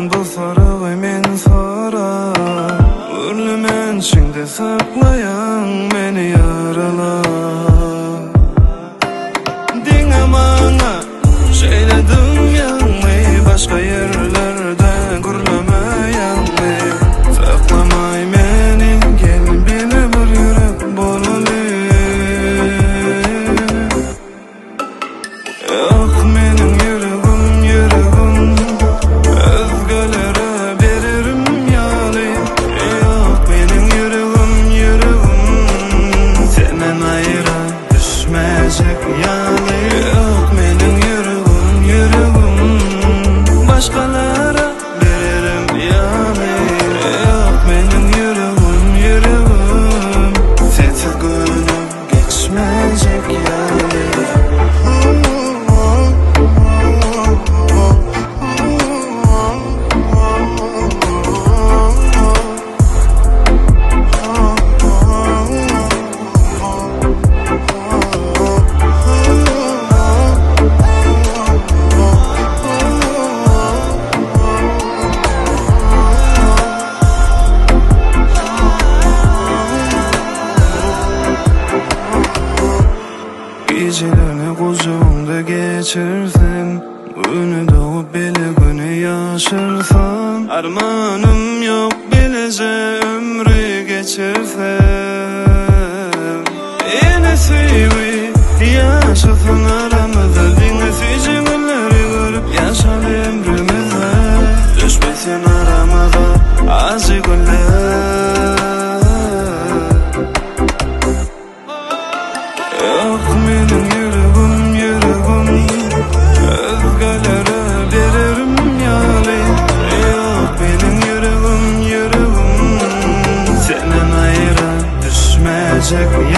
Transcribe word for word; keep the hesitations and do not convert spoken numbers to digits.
Aman bu soruyu men sorar, ölümün içinde saklayan meni yaralar. Dinle bana, şeyledim yanmayı, başka yerlerde gürlemeyen mi? Saklamay meni, gel bile bir yürek bolalı. Yok menin yüreğim, yüreğim özgelere veririm yalı. Yok benim yüreğim, yüreğim senden ayrı düşmeyecek yalı. Yok benim yüreğim, yüreğim başkalara veririm yalı. Yok benim yüreğim, yüreğim sensiz günüm geçmeyecek yalı. Gecelerini kucağımda geçirsem, önü doğup bile günü yaşarsam, armanım yok bilece ömrü geçirsem. Yine sevi yaşasın aramızda, dinlesici günleri görüp yaşar ömrümüzde. Düşmesin aramıza acı günler. Yok benim yüreğim, yüreğim özgelere veririm yalı. Yok benim yüreğim, yüreğim senden ayrı düşmeyecek